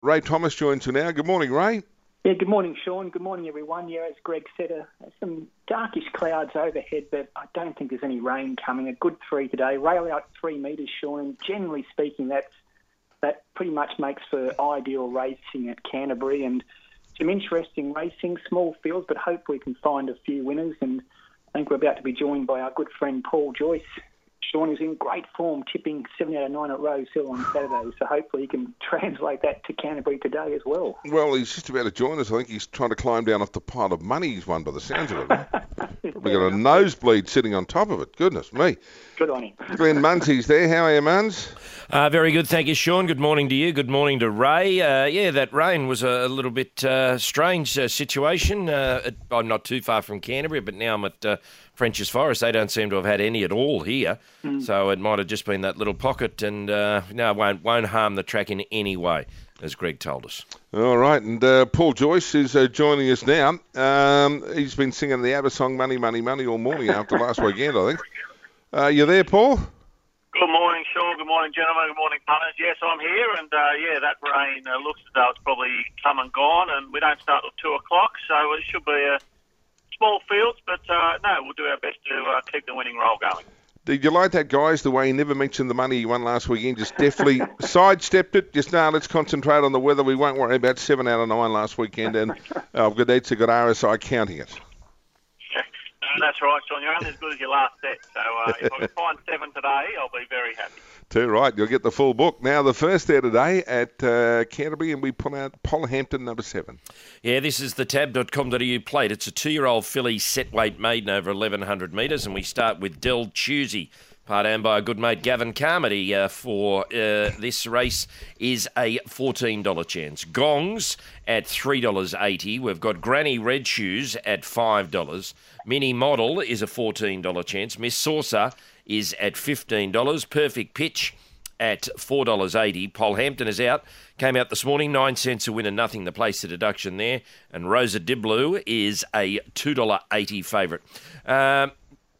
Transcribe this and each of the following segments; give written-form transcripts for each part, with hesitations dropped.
Ray Thomas joins you now. Good morning, Ray. Yeah, good morning, Sean. Good morning, everyone. Yeah, as Greg said, some darkish clouds overhead, but I don't think there's any rain coming. A good 3 today. Rail out 3 metres, Sean, and generally speaking, that pretty much makes for ideal racing at Canterbury, and some interesting racing, small fields, but hopefully we can find a few winners. And I think we're about to be joined by our good friend Paul Joyce. Sean is in great form, tipping 7 out of 9 at Rose Hill on Saturday, so hopefully he can translate that to Canterbury today as well. Well, he's just about to join us. I think he's trying to climb down off the pile of money he's won by the sounds of it. Probably got a nosebleed sitting on top of it. Goodness me. Good on him. Glenn Munsey's there. How are you, Muns? Very good, thank you, Sean. Good morning to you. Good morning to Ray. That rain was a little bit strange situation. I'm not too far from Canterbury, but now I'm at French's Forest. They don't seem to have had any at all here, so it might have just been that little pocket, and no, it won't harm the track in any way, as Greg told us. All right, and Paul Joyce is joining us now. He's been singing the ABBA song "Money, Money, Money" all morning after last weekend, I think. You there, Paul? Good morning, Sean. Good morning, gentlemen. Good morning, punters. Yes, I'm here, and that rain looks as though it's probably come and gone, and we don't start till 2 o'clock, so it should be a small fields, but no, we'll do our best to keep the winning roll going. Did you like that, guys, the way he never mentioned the money he won last weekend, just deftly sidestepped it, just, let's concentrate on the weather, we won't worry about 7 out of 9 last weekend, and Godet's got RSI counting it. That's right, Sean. You're only as good as your last set. So if I can find 7 today, I'll be very happy. Too right. You'll get the full book. Now, the first there today at Canterbury, and we pull out Polhampton, number 7. Yeah, this is the tab.com.au plate. It's a 2-year-old filly set weight maiden over 1,100 metres, and we start with Del Choosy, part owned by a good mate, Gavin Carmody, for this race is a $14 chance. Gongs at $3.80. We've got Granny Red Shoes at $5. Mini Model is a $14 chance. Miss Saucer is at $15. Perfect Pitch at $4.80. Polhampton is out. Came out this morning, 9 cents a win and nothing to place the deduction there. And Rosa Diblu is a $2.80 favourite.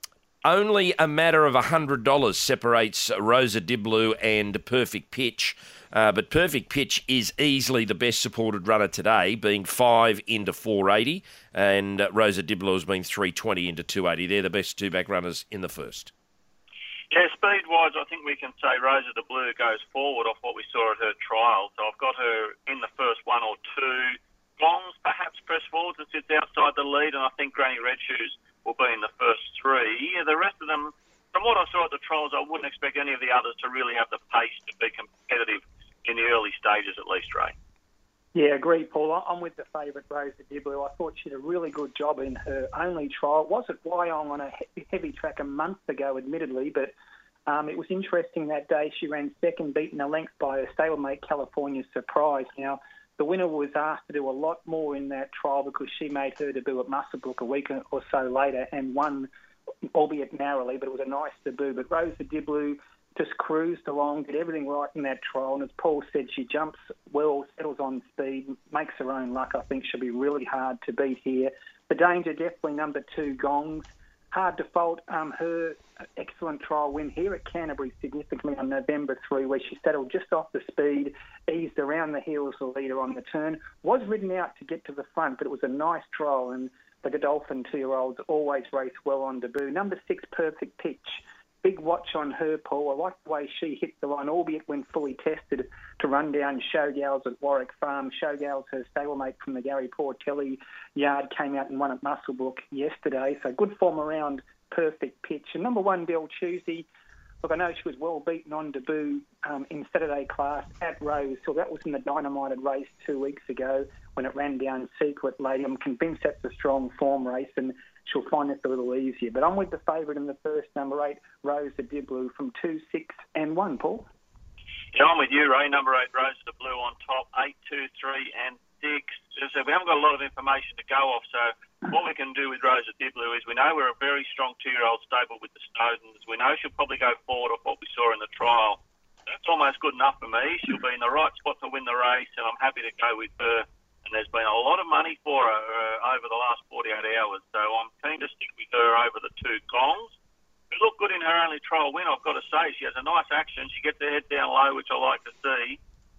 Only a matter of $100 separates Rosa Diblu and Perfect Pitch. But Perfect Pitch is easily the best supported runner today, being 5 into 480, and Rosa Diblu has been 320 into 280. They're the best two-back runners in the first. Yeah, speed-wise, I think we can say Rosa Diblu goes forward off what we saw at her trial. So I've got her in the first 1 or 2. Gongs perhaps press forward and sits outside the lead, and I think Granny Red Shoes will be in the first 3. Yeah, the rest of them, from what I saw at the trials, I wouldn't expect any of the others to really have the pace to be competitive in the early stages at least, Ray. Yeah, agreed, Paul. I'm with the favourite, Rosa Diblu. I thought she did a really good job in her only trial. It was at Wyong on a heavy track a month ago, admittedly, but it was interesting that day. She ran second, beaten a length by her stablemate California Surprise. Now, the winner was asked to do a lot more in that trial because she made her debut at Muswellbrook a week or so later and won, albeit narrowly, but it was a nice debut. But Rosa Diblu just cruised along, did everything right in that trial. And as Paul said, she jumps well, settles on speed, makes her own luck. I think she'll be really hard to beat here. The danger, definitely number 2, Gongs. Hard to fault her excellent trial win here at Canterbury significantly on November 3, where she settled just off the speed, eased around the heels of the leader on the turn. Was ridden out to get to the front, but it was a nice trial, and the Godolphin 2-year-olds always race well on debut. Number 6, Perfect Pitch. Big watch on her, Paul. I like the way she hit the line, albeit when fully tested, to run down Showgals at Warwick Farm. Showgals, her stablemate from the Gary Portelli yard, came out and won at Muswellbrook yesterday. So good form around Perfect Pitch. And number 1, Del Choosy. Look, I know she was well beaten on debut in Saturday class at Rose Hill. That was in the dynamited race 2 weeks ago when it ran down Secret Lady. I'm convinced that's a strong form race, and she'll find this a little easier. But I'm with the favourite in the first, number 8, Rosa Diblu, from 2, 6 and 1, Paul. Yeah, I'm with you, Ray. Number 8, Rosa Diblu on top, 8, 2, 3 and 6. So we haven't got a lot of information to go off, so what we can do with Rosa Diblu is we know we're a very strong 2-year-old stable with the Snowdens. We know she'll probably go forward off what we saw in the trial. That's almost good enough for me. She'll be in the right spot to win the race, and I'm happy to go with her. And there's been a lot of money for her over the last 48 hours, so I'm keen to stick with her over the 2 Gongs. She looked good in her only trial win, I've got to say. She has a nice action. She gets her head down low, which I like to see.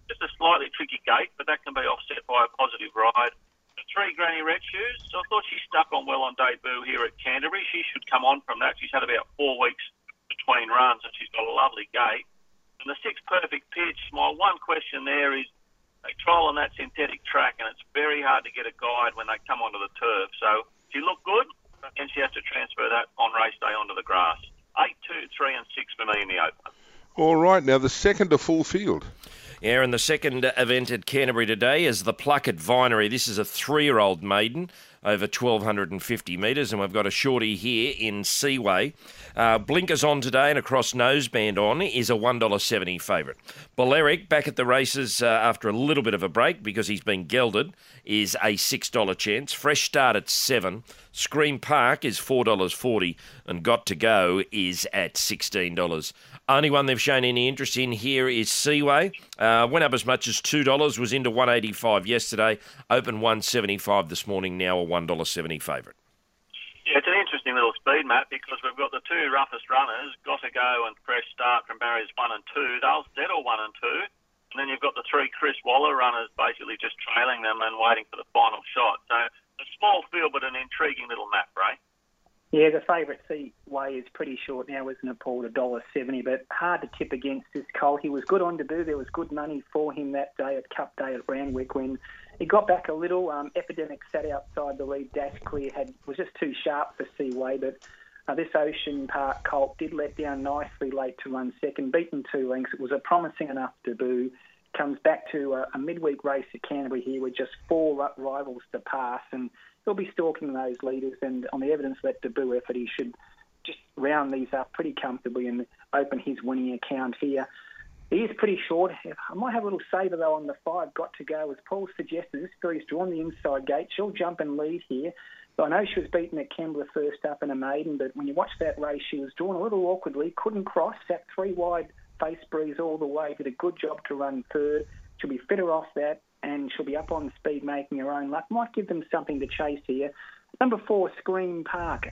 Just a slightly tricky gate, but that can be offset by a positive ride. The 3 Granny Red Shoes, so I thought she stuck on well on debut here at Canterbury. She should come on from that. She's had about 4 weeks between runs, and she's got a lovely gate. And the 6 Perfect Pitch, my one question there is they trial on that synthetic track, and it's very hard to get a guide when they come onto the turf. So she looked good, and she has to transfer that on race day onto the grass. 8, 2, 3 and 6 for me in the open. All right, now the second to full field. Yeah, and the second event at Canterbury today is the Pluck at Vinery. This is a 3-year-old maiden over 1,250 metres, and we've got a shorty here in Seaway. Blinkers on today and a cross noseband on is a $1.70 favourite. Balearic, back at the races after a little bit of a break because he's been gelded, is a $6 chance. Fresh Start at $7. Scream Park is $4.40, and Got to Go is at $16. Only one they've shown any interest in here is Seaway. Went up as much as $2, was into $1.85 yesterday, open $1.75 this morning, now a $1.70 favourite. Yeah, it's an interesting little speed, Matt, because we've got the 2 roughest runners, Got to Go and Fresh Start from barriers 1 and 2. They'll settle 1 and 2. And then you've got the 3 Chris Waller runners basically just trailing them and waiting for the final shot. So a small field, but an intriguing little map, Ray. Yeah, the favourite Seaway is pretty short now, isn't it, Paul? $1.70, but hard to tip against this colt. He was good on debut. There was good money for him that day at Cup Day at Randwick when he got back a little. Epidemic sat outside the lead. Dash Clear was just too sharp for Seaway, but this Ocean Park colt did let down nicely late to run second, beaten 2 lengths. It was a promising enough debut. Comes back to a midweek race at Canterbury here with just 4 rivals to pass, and he'll be stalking those leaders, and on the evidence of that debut effort, he should just round these up pretty comfortably and open his winning account here. He is pretty short. I might have a little saver, though, on the 5, Got to Go. As Paul suggested, this filly's drawn the inside gate. She'll jump and lead here. So I know she was beaten at Kembla first up in a maiden, but when you watch that race, she was drawn a little awkwardly, couldn't cross, sat 3 wide, face breeze all the way, did a good job to run third. She'll be fitter off that, and she'll be up on speed making her own luck. Might give them something to chase here. Number 4, Scream Park,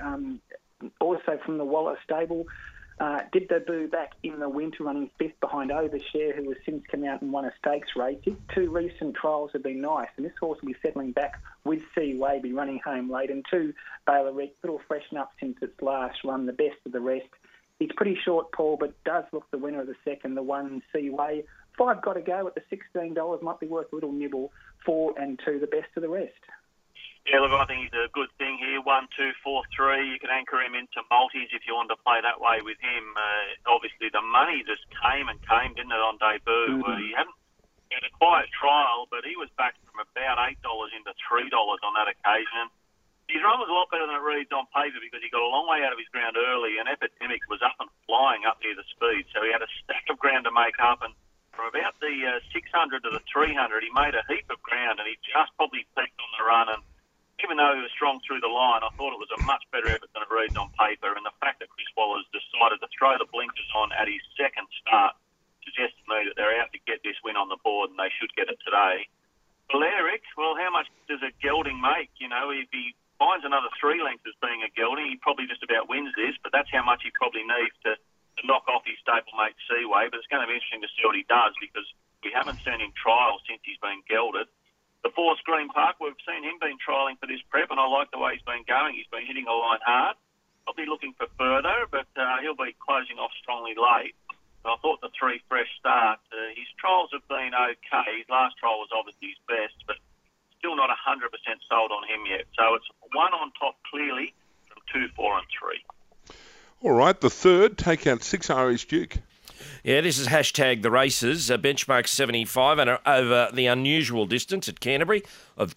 also from the Waller stable, did debut back in the winter running 5th behind Overshare, who has since come out and won a stakes race. His 2 recent trials have been nice, and this horse will be settling back with Seaway, be running home late, and 2, Balearic, little freshen up since its last run, the best of the rest. He's pretty short, Paul, but does look the winner of the second, the 1, Seaway. 5, Got to Go at the $16, might be worth a little nibble. 4 and 2, the best of the rest. Yeah, look, I think he's a good thing here. 1, 2, 4, 3. You can anchor him into multis if you want to play that way with him. Obviously, the money just came, didn't it, on debut? He had a quiet trial, but he was back from about $8 into $3 on that occasion. His run was a lot better than it reads on paper because he got a long way out of his ground early, and Epidemic was up and flying up near the speed. So he had a stack of ground to make up, and from about the 600 to the 300, he made a heap of ground, and he just probably peaked on the run. And even though he was strong through the line, I thought it was a much better effort than it reads on paper. And the fact that Chris Waller's decided to throw the blinkers on at his second start suggests to me that they're out to get this win on the board, and they should get it today. Balearic, well, how much does a gelding make? You know, if he finds another 3 lengths as being a gelding, he probably just about wins this, but that's how much he probably needs to knock off his stablemate Seaway. But it's going to be interesting to see what he does because we haven't seen him trial since he's been gelded. The 4, Scream Park, we've seen him been trialling for this prep, and I like the way he's been going. He's been hitting the line hard. Probably looking for further, but he'll be closing off strongly late. And I thought the 3, Fresh Start, his trials have been okay. His last trial was obviously his best, but still not 100% sold on him yet. So it's 1 on top clearly from 2, 4 and 3. All right, the 3rd, take out 6, Irish Duke. Yeah, this is hashtag the races. Benchmark 75 and over the unusual distance at Canterbury of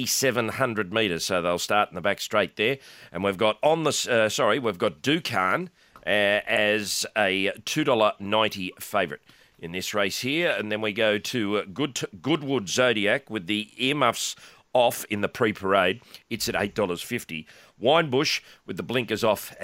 2,700 metres. So they'll start in the back straight there. And we've got we've got Dukan as a $2.90 favourite in this race here. And then we go to Goodwood Zodiac with the earmuffs off in the pre-parade. It's at $8.50. Winebush with the blinkers off at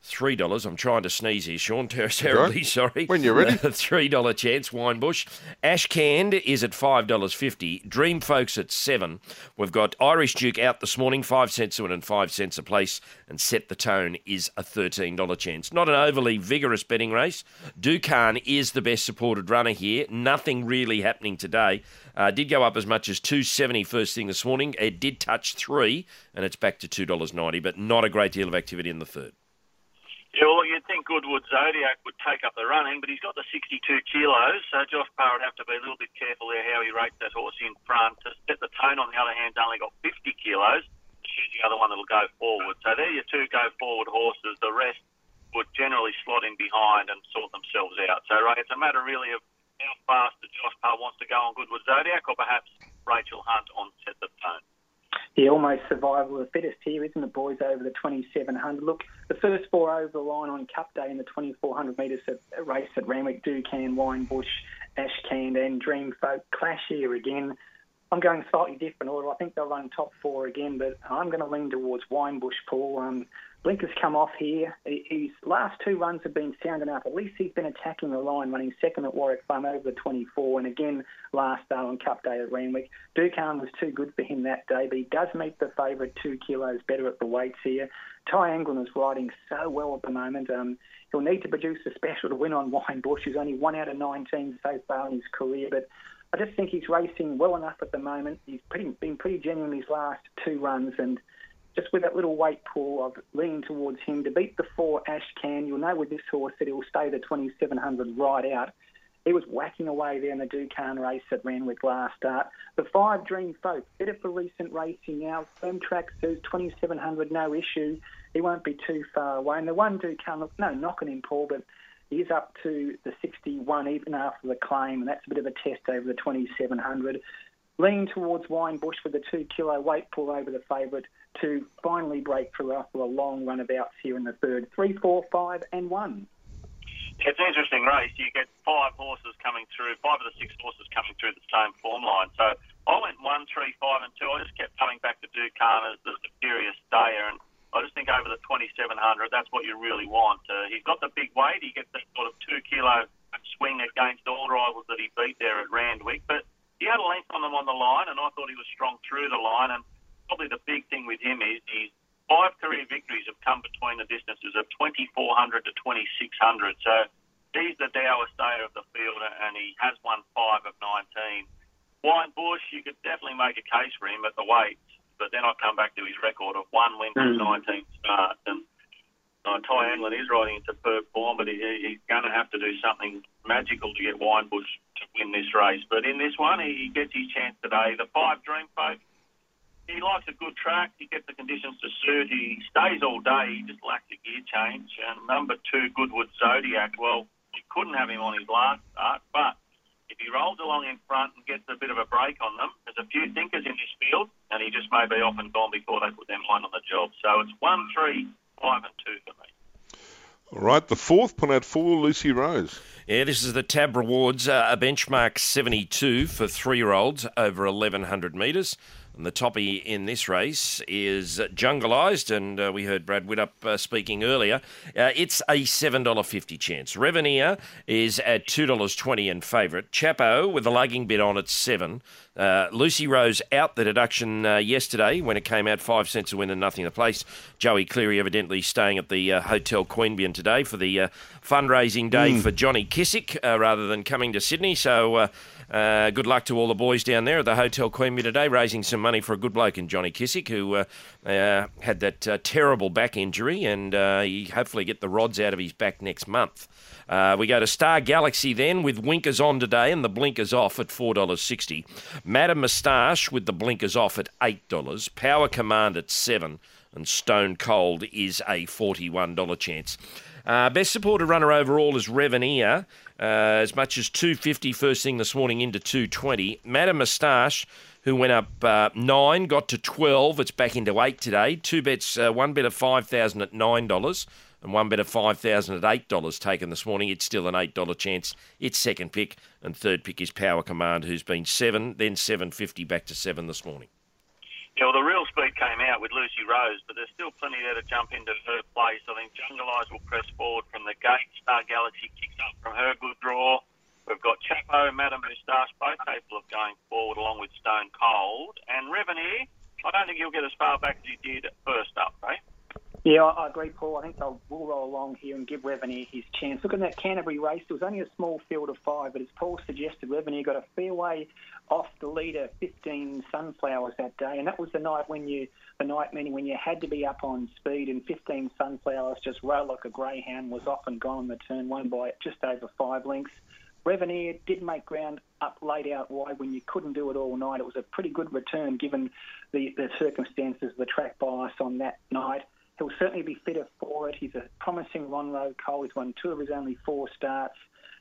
$3. I'm trying to sneeze here, Sean. Terribly sorry. When you're ready. $3 chance, Winebush. Ash Canned is at $5.50. Dream Folks at $7. We've got Irish Duke out this morning, 5 cents to win and 5 cents a place. And Set the Tone is a $13 chance. Not an overly vigorous betting race. Dukan is the best supported runner here. Nothing really happening today. Did go up as much as $2.70 first thing this morning. It did touch $3, and it's back to $2.90, but not a great deal of activity in the third. Yeah, well, you'd think Goodwood Zodiac would take up the running, but he's got the 62 kilos, so Josh Parr would have to be a little bit careful there how he rates that horse in front. To Set the Tone, on the other hand, only got 50 kilos. She's the other one that'll go forward. So they're your two go-forward horses. The rest would generally slot in behind and sort themselves out. So, Ray, it's a matter really of how fast Josh Parr wants to go on Goodwood Zodiac, or perhaps Rachel Hunt on Set the Tone. Yeah, almost survival of the fittest here, isn't it, boys, over the 2,700? Look, the first four over the line on Cup Day in the 2,400 metres race at Randwick, Dukan, Winebush, Ash Canned and Dream Folk clash here again. I'm going slightly different order. I think they'll run top four again, but I'm going to lean towards Winebush, Paul. Blinker's come off here. His last two runs have been sound enough. At least he's been attacking the line, running second at Warwick Farm over the 24, and again last day on Cup Day at Randwick. Dukan was too good for him that day, but he does meet the favourite 2 kilos better at the weights here. Ty Anglin is riding so well at the moment. He'll need to produce a special to win on Winebush. He's only 1 out of 19 so far in his career, but I just think he's racing well enough at the moment. He's been pretty genuine his last 2 runs, and just with that little weight pull, I've leaned towards him. To beat the 4 Ash Can, you'll know with this horse that he'll stay the 2,700 right out. He was whacking away there in the Dukan race at Randwick last start. The 5 Dream Folk, better for recent racing now. Firm track says 2,700, no issue. He won't be too far away. And the 1 Dukan, no knocking him, Paul, but he's up to the 61 even after the claim, and that's a bit of a test over the 2,700. Lean towards Winebush with a 2 kilo weight pull over the favourite to finally break through after a long runabouts here in the third. 3, 4, 5 and 1. It's an interesting race. You get 5 horses coming through, 5 of the 6 horses coming through the same form line. So I went 1, 3, 5 and 2. I just kept coming back to Dukan as the superior stayer, and I just think over the 2,700, that's what you really want. He's got the big weight. He gets that sort of 2 kilo swing against all rivals that he beat there at Randwick, but he had a length on them on the line, and I thought he was strong through the line. And probably the big thing with him is his 5 career victories have come between the distances of 2,400 to 2,600. So he's the Dower stayer of the field, and he has won 5 of 19. Winebush, you could definitely make a case for him at the weights, but then I come back to his record of 1 win from 19 starts. And Ty Anglin is riding in superb form, but he's going to have to do something magical to get Winebush to win this race. But in this one, he gets his chance today. The 5 Dream Folk, he likes a good track. He gets the conditions to suit. He stays all day. He just lacks a gear change. And number 2, Goodwood Zodiac, well, you couldn't have him on his last start, but if he rolls along in front and gets a bit of a break on them, there's a few thinkers in this field, and he just may be off and gone before they put their mind on the job. So it's 1, 3, 5 and 2 for me. All right, the 4th, put out 4, Lucy Rose. Yeah, this is the Tab Rewards, a benchmark 72 for 3-year-olds over 1,100 metres. And the toppy in this race is Jungleized, and we heard Brad Widdup speaking earlier. It's a $7.50 chance. Reveneer is at $2.20 in favourite. Chapo with the lugging bid on at $7. Lucy Rose out the deduction yesterday when it came out 5 cents a win and nothing to place. Joey Cleary evidently staying at the Hotel Queanbeyan today for the fundraising day for Johnny Kissick rather than coming to Sydney. So good luck to all the boys down there at the Hotel Queanbeyan today, raising some money for a good bloke in Johnny Kissick, who had that terrible back injury, and he hopefully get the rods out of his back next month. We go to Star Galaxy then with Winkers on today and the blinkers off at $4.60. Madam Moustache with the blinkers off at $8. Power Command at $7. And Stone Cold is a $41 chance. Best supported runner overall is Reveneer, as much as $2.50 first thing this morning into $2.20. Madam Moustache, who went up 9, got to 12. It's back into 8 today. 2 bets, 1 bet of $5,000 at $9 and 1 bet of $5,000 at $8 taken this morning. It's still an $8 chance. It's second pick, and third pick is Power Command, who's been 7, then $7.50 back to 7 this morning. Yeah, well, the real speed came out with Lucy Rose, but there's still plenty there to jump into her place. I think Jungle Eyes will press forward from the gate. Star Galaxy kicks up from her good draw. We've got Chapo, Madame Moustache, both capable of going forward along with Stone Cold. And Revenue, I don't think he'll get as far back as he did first up, eh? Yeah, I agree, Paul. I think we'll roll along here and give Revenue his chance. Look at that Canterbury race. There was only a small field of 5, but as Paul suggested, Revenue got a fair way off the leader, 15 Sunflowers that day, and that was the night when you had to be up on speed, and 15 Sunflowers just rode like a greyhound, was off and gone on the turn, won by just over 5 lengths. Revenue did make ground up late out wide when you couldn't do it all night. It was a pretty good return given the circumstances of the track bias on that night. He'll certainly be fitter for it. He's a promising Ronroe Cole. He's won 2 of his only 4 starts.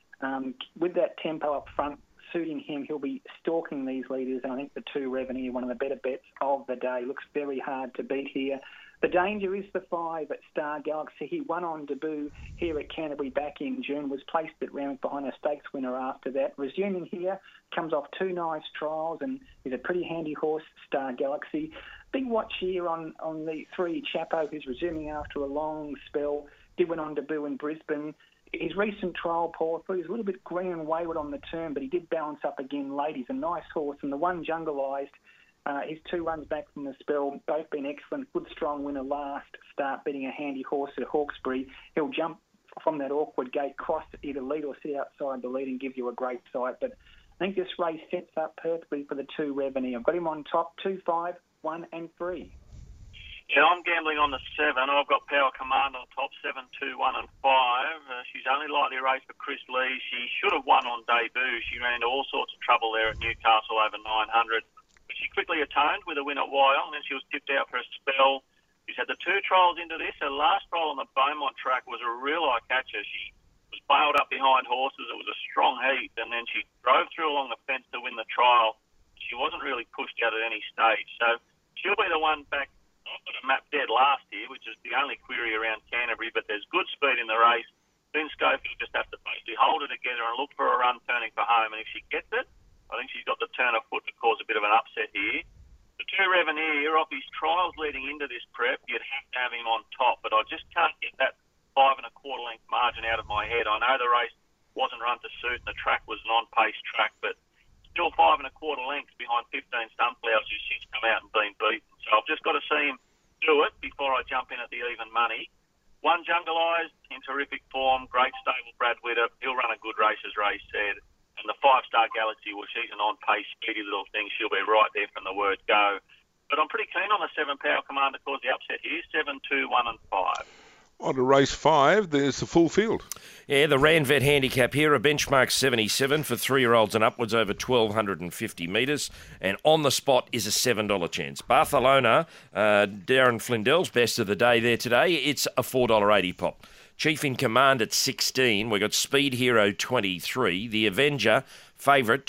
With that tempo up front suiting him, he'll be stalking these leaders, and I think the 2 Revenue, one of the better bets of the day, looks very hard to beat here. The danger is the 5 at Star Galaxy. He won on debut here at Canterbury back in June, was placed at Randwick behind a stakes winner after that. Resuming here, comes off 2 nice trials and is a pretty handy horse, Star Galaxy. Big watch here on the 3 Chapo, who's resuming after a long spell. Did win on debut in Brisbane. His recent trial, Paul, he was a little bit green and wayward on the turn, but he did balance up again late. He's a nice horse, and the 1 Jungleized, his 2 runs back from the spell, both been excellent. Good strong winner last start, beating a handy horse at Hawkesbury. He'll jump from that awkward gate, cross either lead or sit outside the lead and give you a great sight. But I think this race sets up perfectly for the 2 Revenue. I've got him on top, 2, 5, 1 and 3. Yeah, I'm gambling on the 7. I've got Power Command on top, 7, 2, 1 and 5. She's only lightly raced for Chris Lee. She should have won on debut. She ran into all sorts of trouble there at Newcastle over 900. But she quickly atoned with a win at Wyong, and then she was tipped out for a spell. She's had the 2 trials into this. Her last trial on the Beaumont track was a real eye-catcher. She was bailed up behind horses. It was a strong heat, and then she drove through along the fence to win the trial. She wasn't really pushed out at any stage. So she'll be the one back. I've got a map dead last year, which is the only query around Canterbury, but there's good speed in the race. Ben Schofield just has to basically hold it together and look for a run turning for home, and if she gets it, I think she's got the turn of foot to cause a bit of an upset here. The 2 Revenue, off his trials leading into this prep, you'd have to have him on top, but I just can't get that 5 1/4 length margin out of my head. I know the race wasn't run to suit and the track was an on-pace track, but still 5 1/4 lengths behind 15 Sunflowers who's since come out and been beaten. So I've just got to see him do it before I jump in at the even money. 1 Jungleized in terrific form, great stable Brad Witter. He'll run a good race, as Ray said. And the 5 Star Galaxy, well, she's an on-pace, speedy little thing. She'll be right there from the word go. But I'm pretty keen on the 7 Power Command to cause the upset here. 7, 2, 1 and 5. On to race 5, there's the full field. Yeah, the Ranvet handicap here, a benchmark 77 for 3-year-olds and upwards over 1,250 metres. And on the spot is a $7 chance. Barcelona, Darren Flindell's best of the day there today. It's a $4.80 pop. Chief in Command at 16. We've got Speed Hero 23. The Avenger, favourite,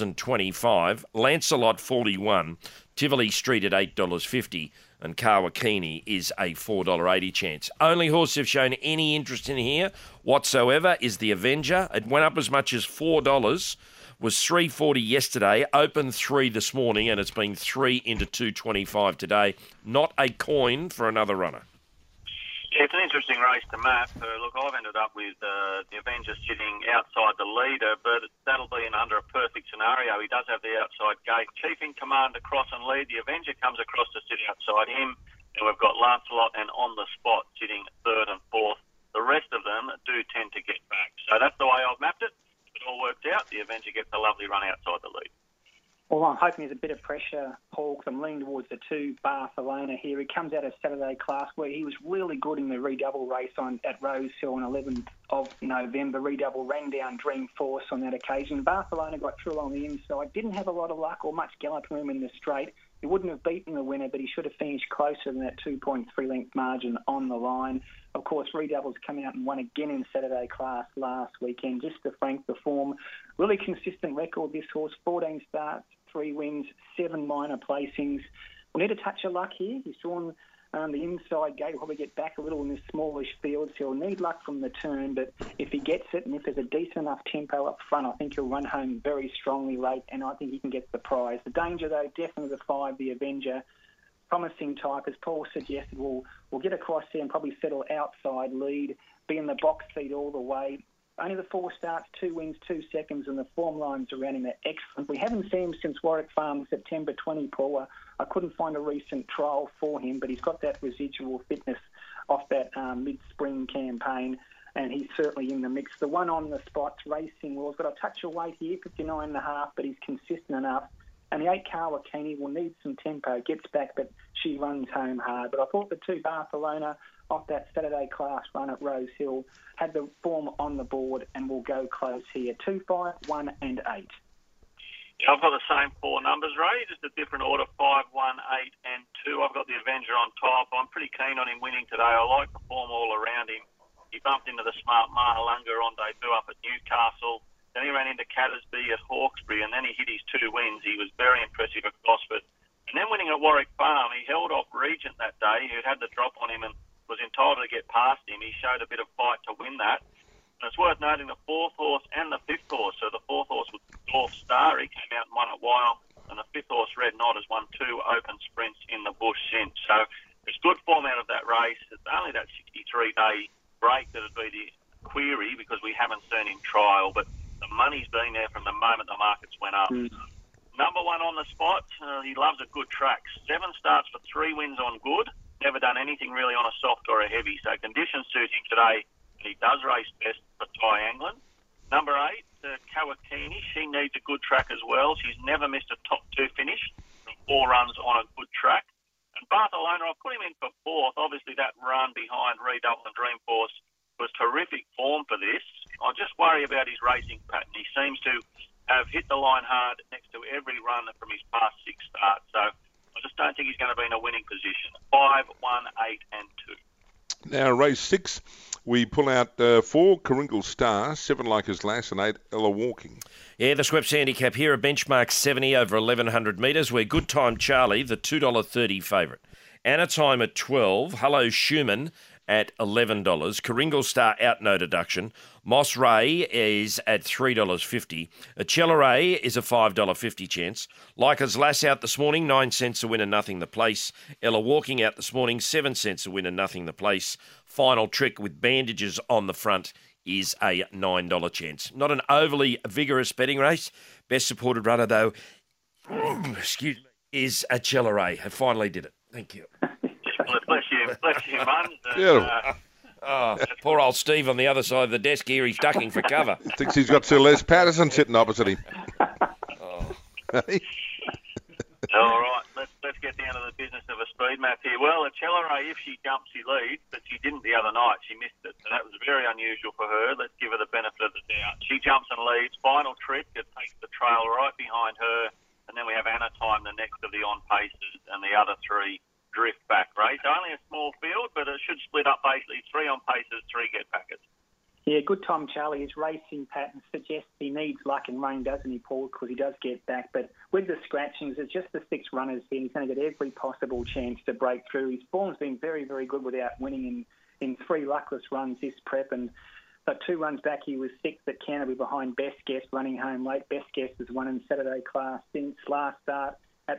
$2.25. Lancelot 41. Tivoli Street at $8.50. And Kawakini is a $4.80 chance. Only horse who've shown any interest in here whatsoever is the Avenger. It went up as much as $4, was $3.40 yesterday, opened $3 this morning, and it's been $3 into $2.25 today. Not a coin for another runner. Yeah, it's an interesting race to map. Look, I've ended up with the Avenger sitting outside the leader, but that'll be under a perfect scenario. He does have the outside gate. Chief in Command across and lead. The Avenger comes across to sit outside him. And we've got Lancelot and On the Spot sitting 3rd and 4th. The rest of them do tend to get back. So that's the way I've mapped it. It all worked out. The Avenger gets a lovely run outside the lead. Well, I'm hoping there's a bit of pressure, Paul, because I'm leaning towards the 2 Barcelona here. He comes out of Saturday class where he was really good in the redouble race at Rosehill on 11th of November. Redouble ran down Dream Force on that occasion. Barcelona got through along the inside, didn't have a lot of luck or much gallop room in the straight. He wouldn't have beaten the winner, but he should have finished closer than that 2.3 length margin on the line. Of course, Redouble's come out and won again in Saturday class last weekend, just to frank the form. Really consistent record, this horse, 14 starts, 3 wins, 7 minor placings. We'll need a touch of luck here. He's drawn the inside gate. He'll probably get back a little in this smallish field, so he'll need luck from the turn. But if he gets it, and if there's a decent enough tempo up front, I think he'll run home very strongly late, and I think he can get the prize. The danger, though, definitely the 5, the Avenger. promising type, as Paul suggested, will get across there and probably settle outside lead, be in the box seat all the way. Only the 4 starts, 2 wins, 2 seconds, and the form lines around him are excellent. We haven't seen him since Warwick Farm, September 20, Paul. I couldn't find a recent trial for him, but he's got that residual fitness off that mid-spring campaign, and he's certainly in the mix. The one on the spots, Racing Well, has got a touch of weight here, 59.5, but he's consistent enough. And the 8 Kawakini will need some tempo, gets back, but she runs home hard. But I thought the 2 Barcelona off that Saturday class run at Rose Hill had the form on the board and will go close here. 2, 5, 1 and 8. Yeah, I've got the same 4 numbers, Ray, just a different order, 5, 1, 8 and 2. I've got the Avenger on top. I'm pretty keen on him winning today. I like the form all around him. He bumped into the smart Mahalunga on debut up at Newcastle. Then he ran into Cattersby at Hawkesbury, and then he hit his 2 wins. He was very impressive at Gosford. And then winning at Warwick Farm, he held off Regent that day, who had the drop on him and was entitled to get past him. He showed a bit of fight to win that. And it's worth noting the 4th horse and the 5th horse. So the 4th horse was North Star. He came out and won at Wyong. And the 5th horse, Red Knot, has won 2 open sprints in the bush since. So there's good form out of that race. It's only that 63-day break that would be the query because we haven't seen him trial. But the money's been there from the moment the markets went up. Number 1 on the spot, he loves a good track. 7 starts for 3 wins on good. Never done anything really on a soft or a heavy. So conditions suit him today, and he does race best for Ty Anglin. Number 8, Kawakini. She needs a good track as well. She's never missed a top 2 finish from 4 runs on a good track. And Barcelona, I'll put him in for 4th. Obviously, that run behind Redouble and Dreamforce was terrific form for this. I just worry about his racing pattern. He seems to have hit the line hard next to every run from his past 6 starts. So I just don't think he's going to be in a winning position. 5, 1, 8 and 2. Now, race 6, we pull out 4 Kringle Star, 7 Lycos Lass and 8 Ella Walking. Yeah, the Schweppes handicap here, a benchmark 70 over 1,100 metres, where Good Time Charlie, the $2.30 favourite. Anna Time at 12, Hello Schumann at $11. Kringle Star out no deduction. Moss Ray is at $3.50. Accelerate is a $5.50 chance. Lycos Lass out this morning, 9 cents a win and nothing the place. Ella Walking out this morning, 7 cents a win and nothing the place. Final Trick with bandages on the front is a $9 chance. Not an overly vigorous betting race. Best supported runner though, excuse me, is Accelerate. I finally did it. Thank you. Bless you, Mun. Poor old Steve on the other side of the desk here. He's ducking for cover. Thinks he's got Sir Les Patterson sitting opposite him. All right, let's get down to the business of a speed map here. Well, Accelerate, if she jumps, she leads, but she didn't the other night. She missed it, so that was very unusual for her. Let's give her the benefit of the doubt. She jumps and leads. Final Trick, it takes the trail right behind her, and then we have Anna Time, the next of the on-paces, and the other 3 drift back race. Only a small field, but it should split up basically 3 on paces, 3 get backers. Yeah, Good Time Charlie, his racing pattern suggests he needs luck and rain, doesn't he, Paul? Because he does get back. But with the scratchings, it's just the 6 runners here. He's going to get every possible chance to break through. His form's been very, very good without winning in 3 luckless runs this prep. And but 2 runs back, he was 6th at Canterbury behind Best Guess, running home late. Best Guess has won in Saturday class since last start.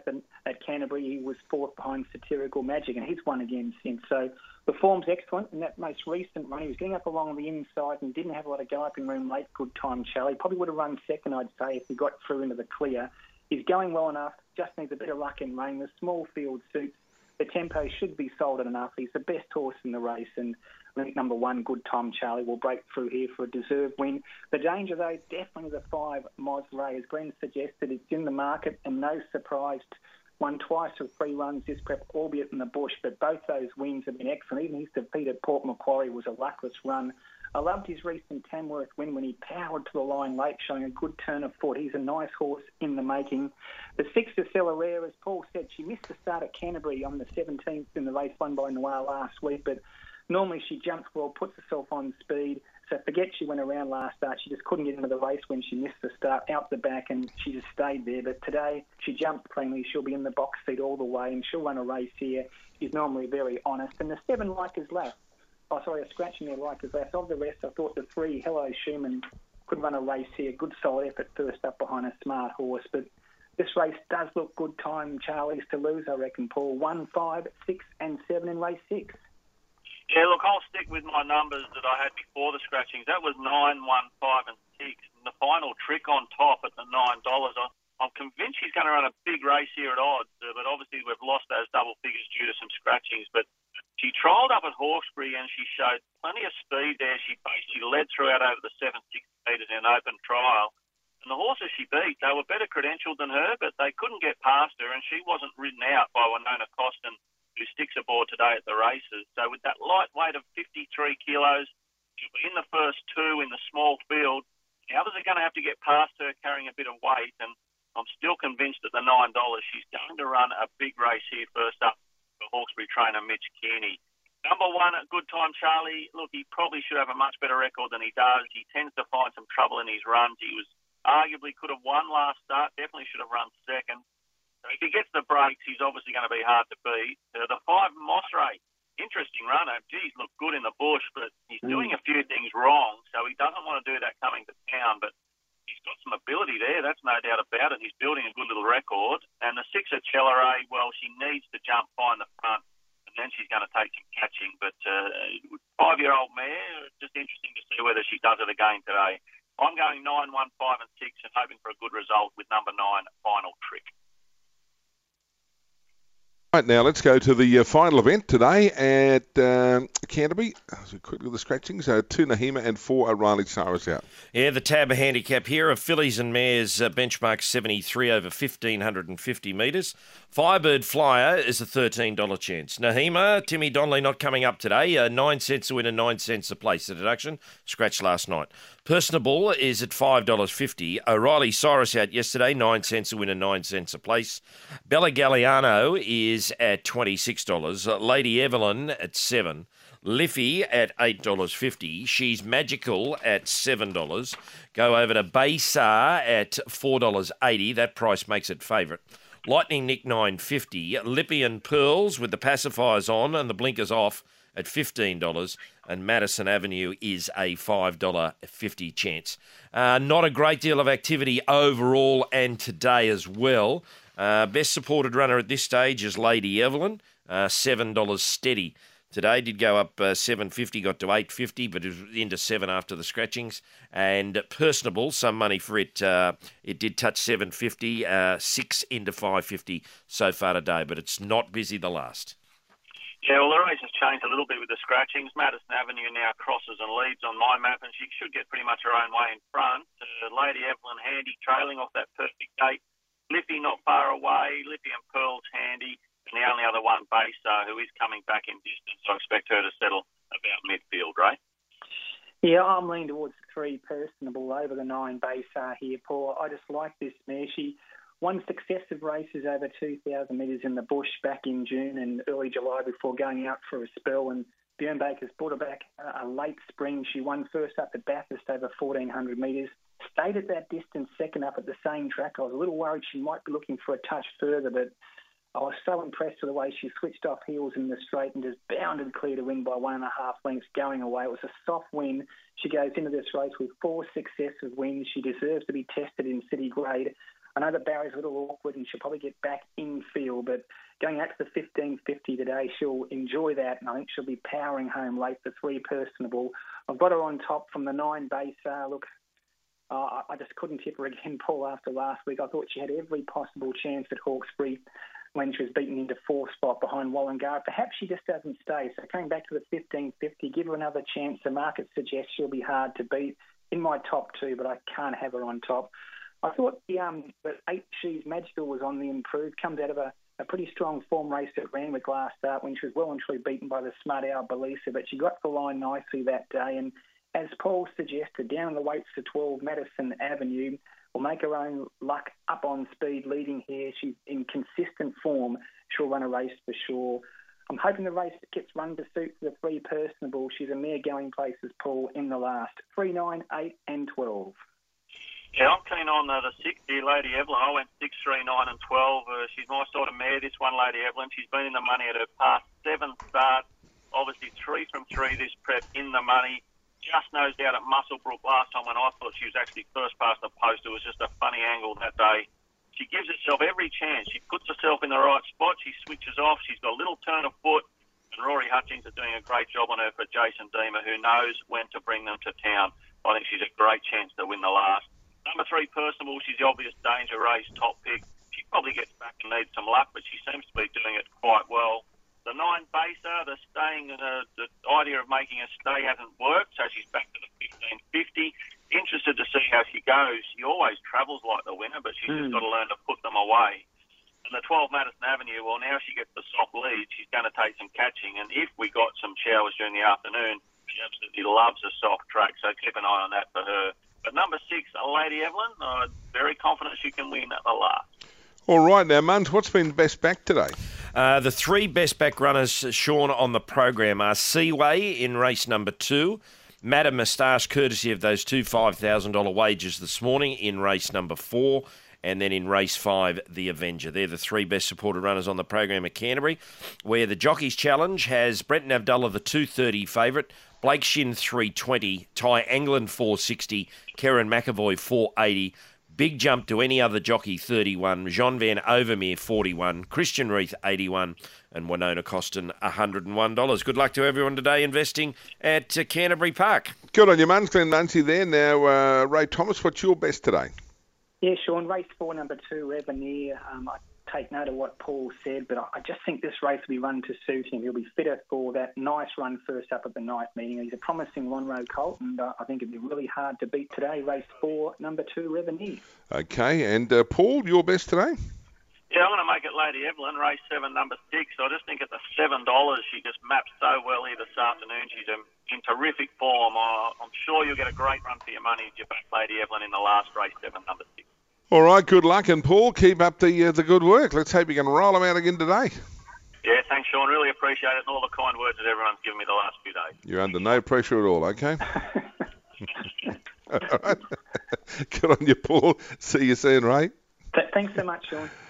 At Canterbury, he was 4th behind Satirical Magic, and he's won again since. So the form's excellent. In that most recent run, he was getting up along the inside and didn't have a lot of galloping room late. Good Time Charlie probably would have run 2nd, I'd say, if he got through into the clear. He's going well enough, just needs a bit of luck and rain. The small field suits. The tempo should be solid enough. He's the best horse in the race, and I think number 1, Good Time Charlie, will break through here for a deserved win. The danger, though, definitely the 5, Moz Ray. As Glenn suggested, it's in the market, and no surprise, won twice with 3 runs this prep, albeit in the bush, but both those wins have been excellent. Even his defeat at Port Macquarie was a luckless run. I loved his recent Tamworth win when he powered to the line late, showing a good turn of foot. He's a nice horse in the making. The 6 Accelerate, as Paul said, she missed the start at Canterbury on the 17th in the race won by Noir last week, but normally she jumps well, puts herself on speed. So forget she went around last start. She just couldn't get into the race when she missed the start out the back, and she just stayed there. But today she jumped cleanly. She'll be in the box seat all the way, and she'll run a race here. She's normally very honest. And the 7 Lycos Lass. Oh, sorry, a scratch in there, Lycos Lass. Of the rest, I thought the 3 Hello Schumann could run a race here. Good solid effort first up behind a smart horse, but This race does look good time, Charlie's to lose, I reckon, Paul. 1, 5, 6 and 7 in race 6. Yeah, look, I'll stick with my numbers that I had before the scratchings. That was 9, 1, 5 and 6. And the final trick on top at the $9, I'm convinced she's going to run a big race here at odds. But obviously we've lost those double figures due to some scratchings. But she trialled up at Hawkesbury and she showed plenty of speed there. She led throughout over the 7-6 metres in an open trial. And the horses she beat, they were better credentialed than her, but they couldn't get past her, and she wasn't ridden out by Winona Costin, who sticks aboard today at the races. So with that light weight of 53 kilos, she'll be in the first two in the small field. The others are going to have to get past her carrying a bit of weight, and I'm still convinced at the $9 she's going to run a big race here first up for Hawkesbury trainer Mitch Kearney. Number one at Good Time Charlie, look, he probably should have a much better record than he does. He tends to find some trouble in his runs. He was arguably could have won last start, definitely should have run second. So if he gets the breaks, he's obviously going to be hard to beat. The 5 Mossray, interesting runner. Geez, looked good in the bush, but he's doing a few things wrong, so he doesn't want to do that coming to town, but he's got some ability there, that's no doubt about it. He's building a good little record. And the 6 at Chelleray, well, she needs to jump high in the front, and then she's going to take some catching. But 5-year-old mare, just interesting to see whether she does it again today. I'm going 9, 1, 5 and 6 and hoping for a good result with number 9, Final Trick. Right, now let's go to the final event today at Canterbury. So quickly the scratchings. 2 Nahima and 4 O'Reilly Cyrus out. Yeah, the tab handicap here of fillies and mares benchmark 73 over 1,550 metres. Firebird Flyer is a $13 chance. Nahima, Timmy Donnelly not coming up today. 9 cents a win and 9 cents a place. The deduction, scratched last night. Personable is at $5.50. O'Reilly Cyrus out yesterday, 9 cents a win and 9 cents a place. Bella Galliano is at $26. Lady Evelyn at $7. Liffey at $8.50. She's Magical at $7. Go over to Baysar at $4.80. That price makes it favourite. Lightning Nick $9.50. Lippy and Pearls with the pacifiers on and the blinkers off at $15, and Madison Avenue is a $5.50 chance. Not a great deal of activity overall and today as well. Best supported runner at this stage is Lady Evelyn, $7 steady. Today did go up $7.50, got to $8.50, but it was into $7 after the scratchings. And Personable, some money for it. It did touch $7.50, $6 into $5.50 so far today, but it's not busy the last. Yeah, well, the race has changed a little bit with the scratchings. Madison Avenue now crosses and leads on my map, and she should get pretty much her own way in front. Lady Evelyn handy, trailing off that perfect gate. Liffey not far away. Liffey and Pearl's handy. And the only other one, Baysar, who is coming back in distance. So I expect her to settle about midfield, right? Yeah, I'm leaning towards the 3 Personable over the 9 Baysar here, Paul. I just like this mare. She won successive races over 2,000 metres in the bush back in June and early July before going out for a spell. And Bjorn Baker's brought her back a late spring. She won first up at Bathurst over 1,400 metres. Stayed at that distance second up at the same track. I was a little worried she might be looking for a touch further, but I was so impressed with the way she switched off heels in the straight and just bounded clear to win by 1.5 lengths going away. It was a soft win. She goes into this race with 4 successive wins. She deserves to be tested in city grade. I know the barrier's a little awkward and she'll probably get back in field, but going out to the 15.50 today, she'll enjoy that, and I think she'll be powering home late for 3 Personable. I've got her on top from the 9 Baysar. Look, I just couldn't tip her again, Paul, after last week. I thought she had every possible chance at Hawkesbury when she was beaten into 4th spot behind Wallengar. Perhaps she just doesn't stay. So coming back to the 15.50, give her another chance. The market suggests she'll be hard to beat in my top 2, but I can't have her on top. I thought the 8 She's Magical was on the improve. Comes out of a pretty strong form race at Randwick last start when she was well and truly beaten by the smart Al Belisa, but she got the line nicely that day. And as Paul suggested, down the weights to 12, Madison Avenue will make her own luck up on speed leading here. She's in consistent form. She'll run a race for sure. I'm hoping the race gets run to suit for the 3 Personable. She's a mare going places, Paul, in the last. 3, 9, 8 and 12. Yeah, I'm keen on the 6 here, Lady Evelyn. I went 6, 3, 9 and 12. She's my sort of mare, this one, Lady Evelyn. She's been in the money at her past 7 starts. Obviously 3 from 3 this prep in the money. Just nosed out at Muswellbrook last time when I thought she was actually first past the post. It was just a funny angle that day. She gives herself every chance. She puts herself in the right spot. She switches off. She's got a little turn of foot. And Rory Hutchings is doing a great job on her for Jason Deemer, who knows when to bring them to town. I think she's a great chance to win the last. Number 3, Personable. She's the obvious danger race top pick. She probably gets back and needs some luck, but she seems to be doing it quite well. The 9, Baser, the idea of making a stay hasn't worked, so she's back to the 15.50. Interested to see how she goes. She always travels like the winner, but she's just got to learn to put them away. And the 12, Madison Avenue, well, now she gets the soft lead. She's going to take some catching, and if we got some showers during the afternoon, she absolutely loves a soft track, so keep an eye on that for her. But number 6, Lady Evelyn, very confident she can win at the last. All right, now, Muns, what's been best back today? The 3 best back runners, Sean, on the program are Seaway in race number 2, Madame Moustache, courtesy of those 2 $5,000 wagers this morning, in race number 4, and then in race 5, the Avenger. They're the 3 best supported runners on the program at Canterbury, where the Jockeys Challenge has Brenton Avdulla, the 230 favourite, Blake Shin 320, Ty England 460, Kerrin McAvoy 480, Big Jump to Any Other Jockey 31, Jean Van Overmeer 41, Christian Reith 81, and Winona Costin $101. Good luck to everyone today investing at Canterbury Park. Good on you, Muns. Glenn Munsey there. Now, Ray Thomas, what's your best today? Yeah, Sean, race 4, number 2, Reveneer. I take note of what Paul said, but I just think this race will be run to suit him. He'll be fitter for that nice run first up at the night meeting. He's a promising Lonhro colt, and I think it'd be really hard to beat today. Race 4, number 2, Reveneer. Okay, and Paul, your best today? Yeah, I'm going to make it Lady Evelyn, race 7, number 6. I just think at the $7, she just maps so well here this afternoon. She's in terrific form. I'm sure you'll get a great run for your money if you back Lady Evelyn in the last race 7, number 6. All right, good luck. And Paul, keep up the good work. Let's hope you can roll them out again today. Yeah, thanks, Sean. Really appreciate it, and all the kind words that everyone's given me the last few days. You're under no pressure at all, okay? All right. Good on you, Paul. See you soon, Ray. Thanks so much, Sean.